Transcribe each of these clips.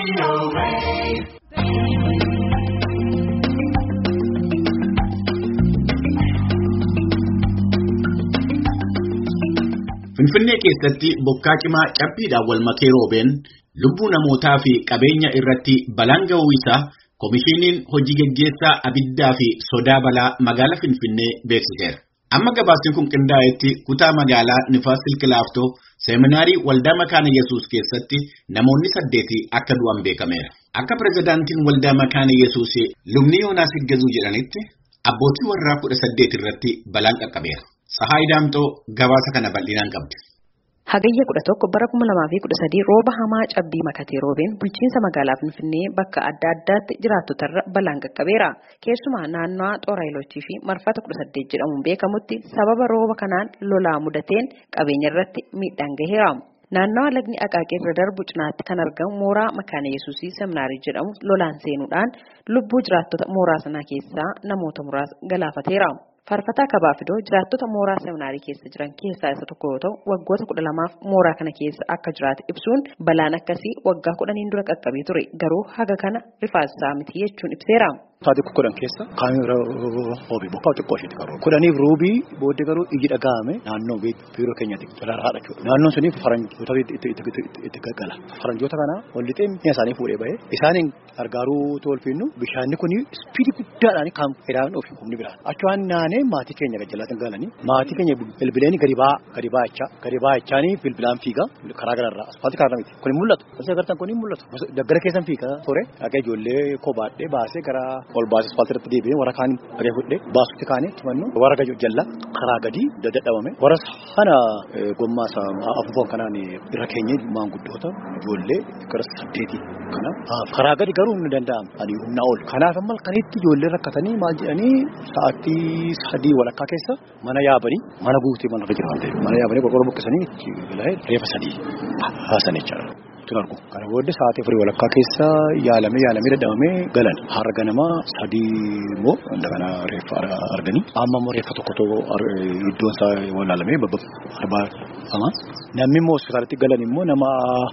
Finfinnee keessatti bokkaa cimaa cabbiidhaan wal makee roobeen lubbuu namootaa fi qabeenya irratti balaan ga'uu isaa Komishiiniin hojii gaggeessaa abiddaa fi sodaa balaa magaalaa Finfinnee beeksiseera. Amma gabaasni kun qindaa'etti kutaa magaalaa Nifaas Silk Laaftoo seeminaarii waldaa Makaana Yesuus keessatti namoonni 8 akka du'an beekameera. Akka pirezidaantiin waldaa Makaana Yesuus lubni Yoonaas Higgazuu jedhanitti abbootii warraa 18 irratti balaan qaqqabeera. Sahaay Daamtoo gabaasa kana bal'inaan qabdi. Hagayya 11 bara 2013 rooba hamaa cabbii makatee roobeen bulchiinsa magaalaa Finfinnee bakka adda addaatti jiraattotarra balaan qaqqabeera. Keessumaa naannoo Xooraayiloochii fi Marfata 18 jedhamuun beekamutti sababa rooba kanaan lolaa mudateen qabeenya irratti miidhaan gaheera. Naannoo lagni Aqaaqee irra darbu cinaatti kan argamu mooraa Makaana Yesuusii seminaarii jedhamu lolaan seenuudhaan lubbuu jiraattota mooraa sanaa keessaa namoota muraasa galaafateera. Faarfataa Kabaafidoo jiraattota mooraa seminaarii keessa jiran keessaa isa tokko yoo ta'u waggoota 12f mooraa kana keessa akka jiraate ibsuun balaan akkasii waggaa 10 dura qaqqabee ture garuu haga kana rifaasaa miti jechuun ibseera. Taatee kudhan keessa kaamera roobii bokkaa xiqqoo isheetti qabu. Kudhaniif roobii booddee garuu iji dhaga'ame naannoo biiroo keenyatti daraaraadha jechuudha. Naannoon suniif faranjoota itti gaggala. Faranjoota kana ol lixee mi'a isaanii fuudhee bahee isaaniin gargaaruu tolfinu bishaanni kun ispiidii guddaadhaan kan fedhaan ofi humni biraan. Achuwaan naanee maatii keenya gajjallaatiin galanii maatii keenya bilbileen gadi baachaanii bilbilaan fiigaa karaa gararraa asfaaltii karaa miti. Kun mul'atu. Gosa agartan kun mul'atu. Daggara keessan fiigaa ture. Akka ijoollee kobaadhee baasee gara ol baasee asfaaltii irratti deebi'ee warra kaan aree fudhee baasutti kaanee tumannu warra gadi jalla karaa gadi dadhabame warra sana gommaa afuufan kanaan irra keenyee maanguddoota ijoollee gara 8 kana karaa gadi garuu ni danda'ama ani humna ol kanaaf ammal kanitti ijoollee rakkatanii maal jedhanii sa'aatii 3 walakkaa keessa mana yaabanii mana guutee mana irra jiran ta'e mana yaabanii qorqorroo buqqisanii reefa 3 haasan jechuudha. Tunarku kana booddee sa'aatii 4 walakkaa keessa yaalamee dadhabamee galan har'a ganama 3 immoo kana reeffa arganii amma immoo reeffa tokko iddoon isaa walaalamee arba'ama namni immoo hospitaalatti galan immoo nama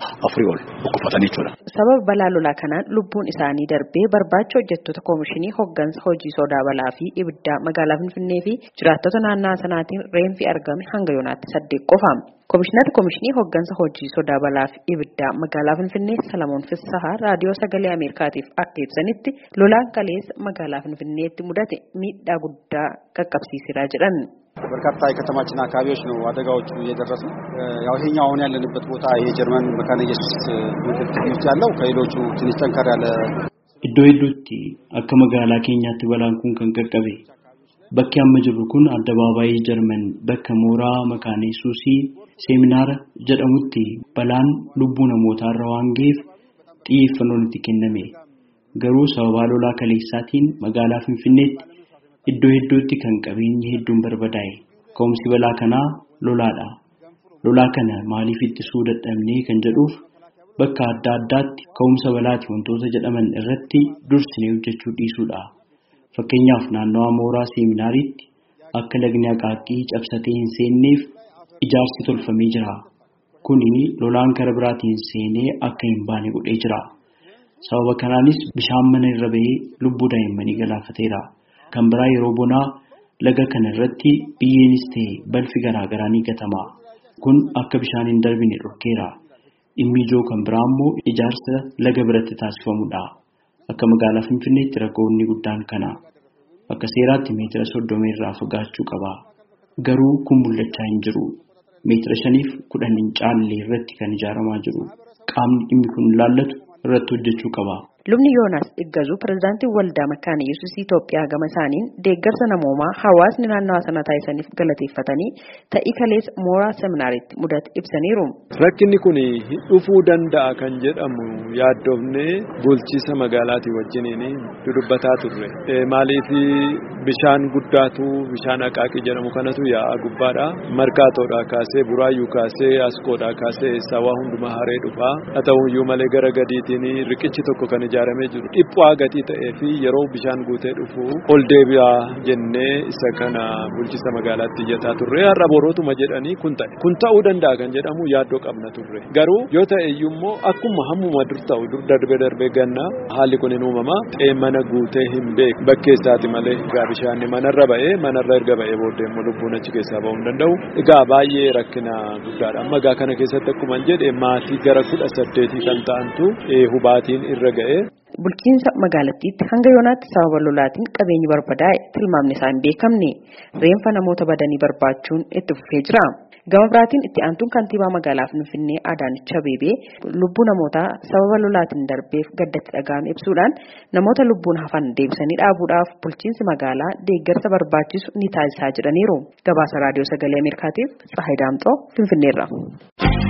4 ol dhukkubsatan jechuudha. Sababa balaa lolaa kanaan lubbuun isaanii darbee barbaacha hojjettoota koomishinii hoggansa hojii sodaa balaa fi ibiddaa magaalaa Finfinnee fi jiraattota naannoo sanaatiin reeffi argame hanga yoonaatti 8 qofa. Komishinarri Komishinii hoggansa hojii sodaa balaa fi ibiddaa magaalaa Finfinnee Salamoon Fissahaa raadiyoo sagalee Ameerikaatiif akka ibsanitti lolaan kaleessa magaalaa Finfinneetti mudate miidhaa guddaa qaqqabsiiseera jedhan. በርካታ የከተማችን አካባቢዎች ነው አደጋዎቹ እየደረሱ ያው ይሄኛው አሁን ያለንበት ቦታ የጀርመን መካነ ኢየሱስ ትምህርት ያለው ከሌሎቹ ትንሽ ጠንከር ያለ iddoo hedduutti akka magaalaa keenyaatti balaan kun kan qaqqabe bakki amma jirru kun addabaabaayii Jarman bakka mooraa Makaana Yesuusii seeminaara jedhamutti balaan lubbuu namootaa irra waan ga'eef xiyyeeffannoon itti kenname garuu sababa lolaa kaleessaatiin magaalaa Finfinneetti iddoo hedduutti kan qabeenyi hedduun barbadaa'e ka'umsi balaa kanaa lolaadha. Lolaa kana maaliif ittisuu dadhabnee kan jedhuuf bakka adda addaatti ka'umsa balaati wantoota jedhaman irratti dursinee hojjechuu dhiisuudha. Fakkeenyaaf naannawaa mooraa seeminaariitti akka lagni Aqaaqii cabsatee hin seenneef ijaarsi tolfamee jira. Kuni lolaan karaa biraatiin seenee akka hin baane godhee jira. Sababa kanaanis bishaan mana irra bahee lubbuu daa'immanii galaafateera. Kan biraa yeroo bonaa laga kana irratti biyyeenis ta'e balfi garaagaraa ni gatama. Kun akka bishaan hin darbine dhorkeera. Dhimmi ijoo kan biraa immoo ijaarsa laga biratti taasifamudha. Akka magaalaa Finfinneetti rakkoonni guddaan kana. Akka seeraatti meetira 30 irraa fagaachuu qaba. Garuu kun mul'achaa hin jiru. Meetira 5 fi 10 hin caalle irratti kan ijaaramaa jiru. Qaamni dhimmi kun ilaallatu irratti hojjechuu qaba. Lubni Yoonaas Higgazuu pirezidaantii waldaa Makaana Yesuus Itoophiyaa gama isaaniin deeggarsa namoomaa hawaasni naannawaa sana taasisaniif galateeffatanii ta'ii kaleessa mooraa seminaariitti mudate ibsaniiru. Rakkinni kun dhufuu danda'a kan jedhamu yaaddoofnee bulchiisa magaalaatii wajjiniin dudubbataa turre. Maaliif bishaan guddaatu bishaan Aqaaqii jedhamu kanatu yaa'a gubbaadha. Markaatoodhaa kaasee Buraayyuu kaasee Askoodhaa kaasee sawaa hundumaa haree dhufaa. Haa ta'uyyuu malee gara gadiitiin riqichi tokko kan ijaaramee jiru dhiphaa gatii ta'ee fi yeroo bishaan guutee dhufu ol deebi'aa jennee isa kana bulchiinsa magaalaatti iyyataa turre har'a borootuma jedhanii kun ta'uu danda'a kan jedhamu yaaddoo qabna turre garuu yoo ta'e iyyuu akkuma hammuma dur ta'u dur darbee ganna haalli kun hin uumama mana guutee hin beeku bakkeessaati malee egaa bishaan manarra erga ba'ee booddee immoo lubbuun achi keessaa ba'uu hin danda'u egaa baay'ee rakkina guddaadha amma egaa kana keessatti akkuma jedhe maatii gara 18 kan ta'antu hubaatiin irra ga'e. Bulchiinsa magaalattiitti hanga yoonaatti sababa lolaatiin qabeenyi barbadaa'e tilmaamni isaa hin beekamne reeffa namoota badanii barbaachuun itti fufee jira. Gama biraatiin itti aantuun kantiibaa magaalaa Finfinnee Adaanech Abeebee lubbuu namootaa sababa lolaatiin darbeef gaddatti dhaga'ame ibsuudhaan namoota lubbuun hafan deebisanii dhaabuudhaaf bulchiinsi magaalaa deeggarsa barbaachisu ni taasisaa jedhaniiru. Gabaasa raadiyoo sagalee Ameerikaatiif Tsahaay Daamxoo Finfinneerra.